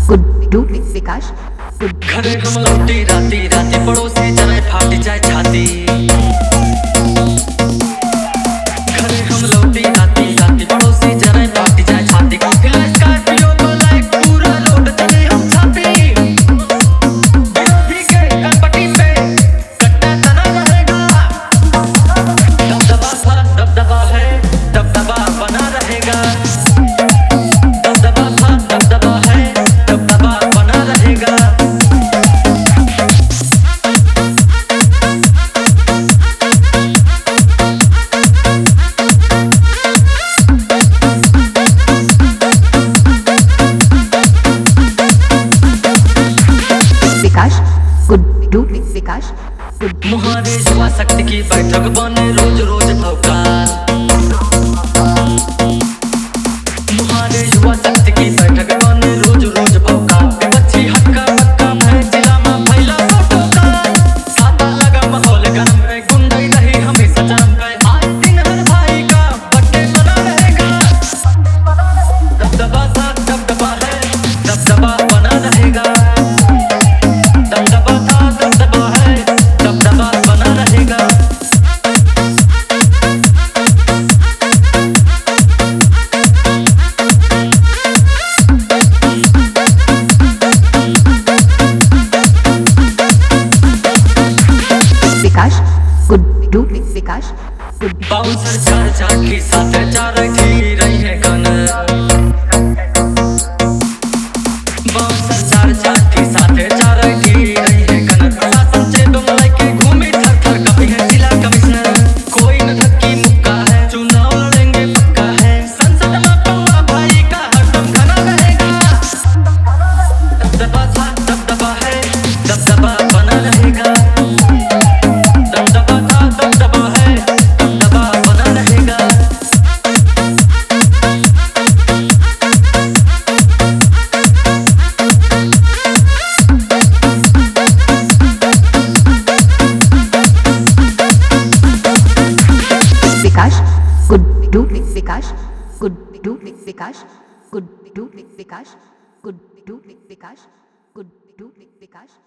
गुड्डू विकास घरे हम लौटी राती राती पड़ोसी जरे फाटी जाए छाती। घरे हम लौटी राती राती पड़ोसी जरे फाटी जाए छाती। स्कॉर्पियो को लाइक पूरा रोड चले हम छापी। विरोधी के कनपटी पे कट्टा तना रहेगा। दबदबा था दबदबा है दबदबा बना रहेगा। दबदबा था दबदबा है दबदबा बना रहेगा। विकास गुड्डू विकास मुहारे युवा शक्ति की बैठक बने रोज रोज भौकाल। मुहारे युवा शक्ति की बैठक बने रोज रोज भौकाल। बच्ची हक्का बक्का भय जिला में फैला फोटोकाल। सादा लगा माहौल गरम पे गुंडई रही हमेशा जान पे। आज दिन हर भाई का बर्थडे बना रहेगा। दबदबा था दबदबा है दबदबा बना रहेगा। दबदबा था दबदबा है दबदबा बना रहेगा। विकास गुड्डू विकास बाउंसर चार चाकी साथे चार की रही है कन। बाउंसर चार चाकी साथे चार की रही है कन। शासन से डुमलाई के घूमी थर थर कभी है जिला कमिश्नर। कोई न धक्की मुक्का है चुनाव लड़ेंगे पक्का है। संसद में पौवा भाई का हरदम घना रहेगा। दबदबा था दबदबा है दबदबा बना रहेगा। दबदबा था दबदबा है दबदबा बना रहेगा। विकास गुड्डू विकास गुड्डू विकास गुड्डू विकास गुड्डू विकास गुड्डू विकास